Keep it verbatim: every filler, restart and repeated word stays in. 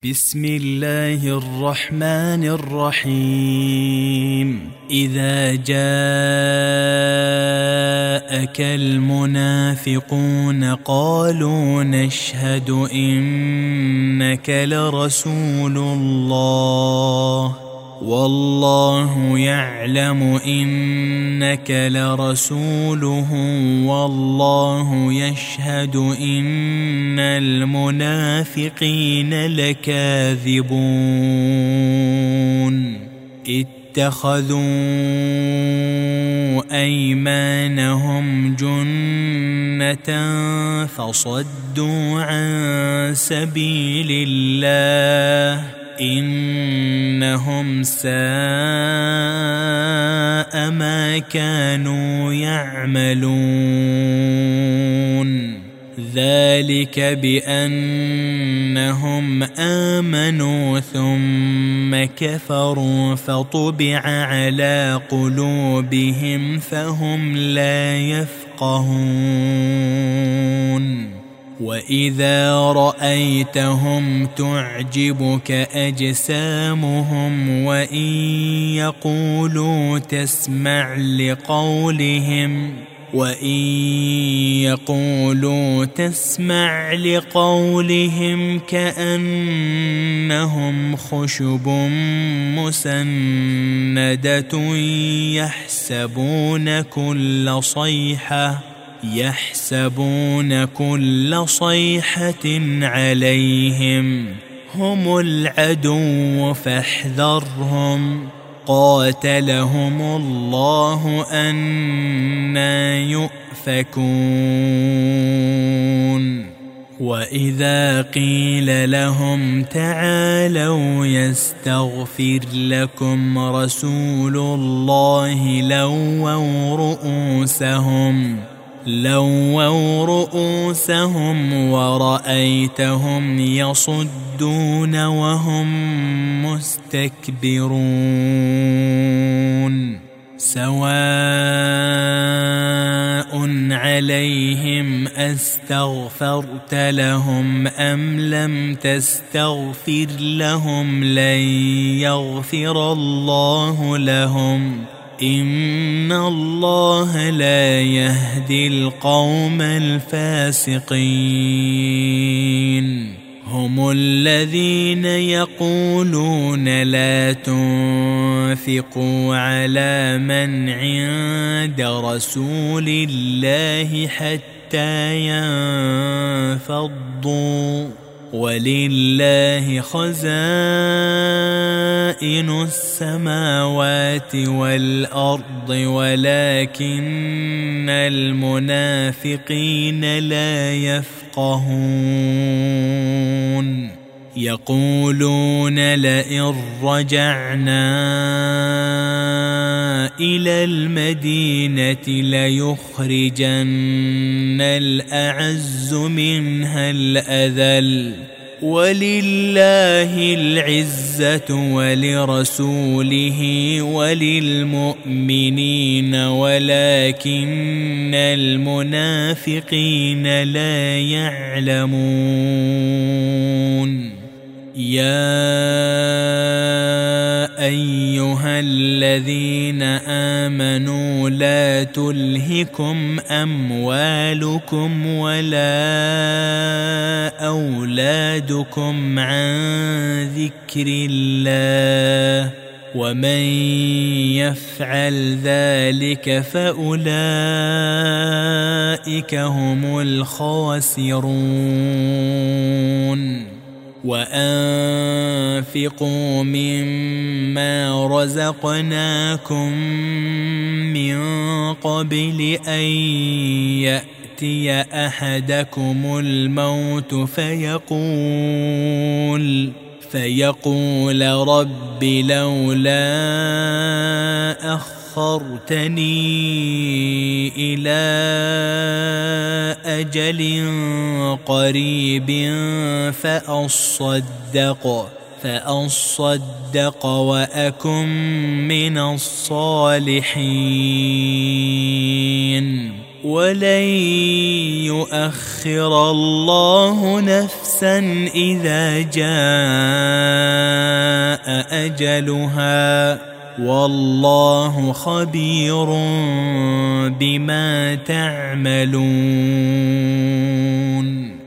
بسم الله الرحمن الرحيم. إذا جاءك المنافقون قالوا نشهد إنك لرسول الله والله يعلم إنك لرسوله والله يشهد إن المنافقين لكاذبون اتخذوا أيمانهم جنة فصدوا عن سبيل الله إنهم ساء ما كانوا يعملون ذلك بأنهم آمنوا ثم كفروا فطبع على قلوبهم فهم لا يفقهون وإذا رأيتهم تعجبك أجسامهم وإن يقولوا تسمع لقولهم وإن يقولوا تسمع لقولهم كأنهم خشب مسندة يحسبون كل صيحة يحسبون كل صيحة عليهم هم العدو فاحذرهم قاتلهم الله أنى يؤفكون وإذا قيل لهم تعالوا يستغفر لكم رسول الله لووا رؤوسهم لووا رؤوسهم ورأيتهم يصدون وهم مستكبرون سواء عليهم أستغفرت لهم أم لم تستغفر لهم لن يغفر الله لهم إن الله لا يهدي القوم الفاسقين هم الذين يقولون لا تنفقوا على من عند رسول الله حتى ينفضوا ولله خزائن السماوات والأرض ولكن المنافقين لا يفقهون يقولون لئن رجعنا إلى المدينة ليخرجن الأعز منها الأذل ولله العزة ولرسوله وللمؤمنين ولكن المنافقين لا يعلمون يا أيها الذين آمنوا لا تلهكم أموالكم ولا أولادكم عن ذكر الله ومن يفعل ذلك فأولئك هم الخاسرون وأنفقوا مما رزقناكم من قبل أن يأتي أحدكم الموت فيقول فيقول رب لولا أخرتني إلى أجل قريب فأصدق فأصدق وأكن من الصالحين ولن يؤخر الله نفسا إذا جاء أجلها والله خبير بما تعملون.